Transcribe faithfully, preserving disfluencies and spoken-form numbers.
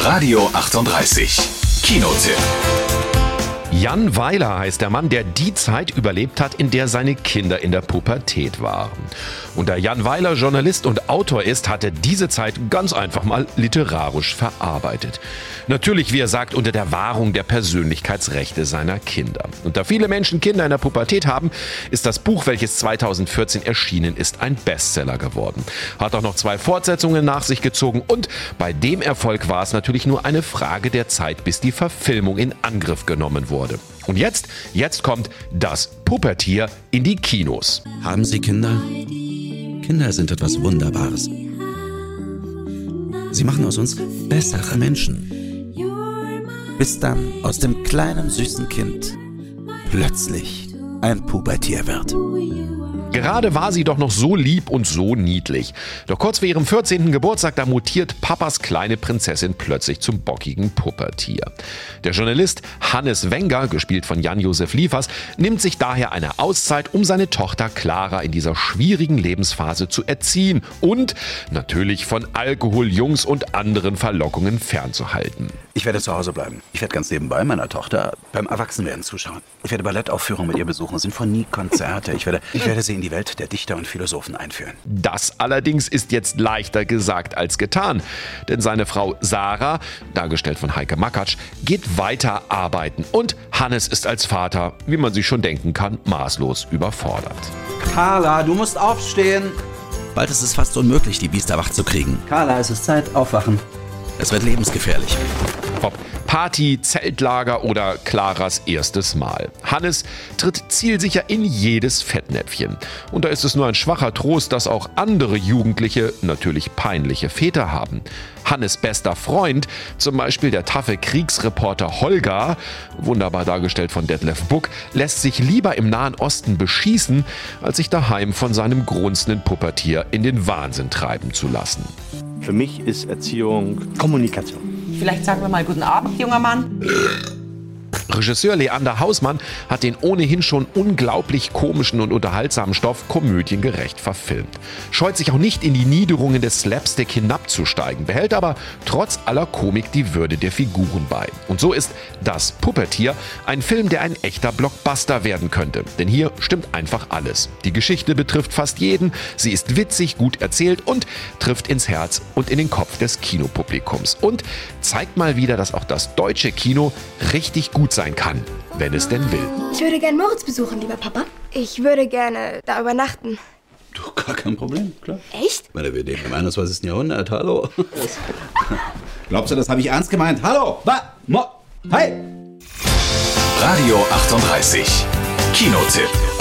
Radio achtunddreißig. Kinotipp. Jan Weiler heißt der Mann, der die Zeit überlebt hat, in der seine Kinder in der Pubertät waren. Und da Jan Weiler Journalist und Autor ist, hat er diese Zeit ganz einfach mal literarisch verarbeitet. Natürlich, wie er sagt, unter der Wahrung der Persönlichkeitsrechte seiner Kinder. Und da viele Menschen Kinder in der Pubertät haben, ist das Buch, welches zweitausendvierzehn erschienen ist, ein Bestseller geworden. Hat auch noch zwei Fortsetzungen nach sich gezogen und bei dem Erfolg war es natürlich nur eine Frage der Zeit, bis die Verfilmung in Angriff genommen wurde. Und jetzt, jetzt kommt das Pubertier in die Kinos. Haben Sie Kinder? Kinder sind etwas Wunderbares. Sie machen aus uns bessere Menschen. Bis dann aus dem kleinen süßen Kind plötzlich ein Pubertier wird. Gerade war sie doch noch so lieb und so niedlich. Doch kurz vor ihrem vierzehnten Geburtstag, da mutiert Papas kleine Prinzessin plötzlich zum bockigen Puppertier. Der Journalist Hannes Wenger, gespielt von Jan-Josef Liefers, nimmt sich daher eine Auszeit, um seine Tochter Clara in dieser schwierigen Lebensphase zu erziehen und natürlich von Alkohol, Jungs und anderen Verlockungen fernzuhalten. Ich werde zu Hause bleiben. Ich werde ganz nebenbei meiner Tochter beim Erwachsenwerden zuschauen. Ich werde Ballettaufführungen mit ihr besuchen, Sinfonie, Konzerte. Ich werde, ich werde sie in die Welt der Dichter und Philosophen einführen. Das allerdings ist jetzt leichter gesagt als getan. Denn seine Frau Sarah, dargestellt von Heike Makatsch, geht weiter arbeiten. Und Hannes ist als Vater, wie man sich schon denken kann, maßlos überfordert. Carla, du musst aufstehen. Bald ist es fast unmöglich, die Biester wach zu kriegen. Carla, es ist Zeit, aufwachen. Es wird lebensgefährlich. Ob Party, Zeltlager oder Claras erstes Mal. Hannes tritt zielsicher in jedes Fettnäpfchen. Und da ist es nur ein schwacher Trost, dass auch andere Jugendliche natürlich peinliche Väter haben. Hannes' bester Freund, zum Beispiel der taffe Kriegsreporter Holger, wunderbar dargestellt von Detlef Buck, lässt sich lieber im Nahen Osten beschießen, als sich daheim von seinem grunzenden Puppertier in den Wahnsinn treiben zu lassen. Für mich ist Erziehung Kommunikation. Vielleicht sagen wir mal guten Abend, junger Mann. Regisseur Leander Hausmann hat den ohnehin schon unglaublich komischen und unterhaltsamen Stoff komödiengerecht verfilmt. Scheut sich auch nicht in die Niederungen des Slapstick hinabzusteigen, behält aber trotz aller Komik die Würde der Figuren bei. Und so ist Das Puppertier ein Film, der ein echter Blockbuster werden könnte. Denn hier stimmt einfach alles. Die Geschichte betrifft fast jeden, sie ist witzig, gut erzählt und trifft ins Herz und in den Kopf des Kinopublikums. Und zeigt mal wieder, dass auch das deutsche Kino richtig gut sein kann, wenn es denn will. Ich würde gerne Moritz besuchen, lieber Papa. Ich würde gerne da übernachten. Du, gar kein Problem, klar. Echt? Ich meine, wir leben im einundzwanzigsten Jahrhundert, hallo. Glaubst du, das habe ich ernst gemeint? Hallo, wa, mo, hi. Radio achtunddreißig. Kinotipp.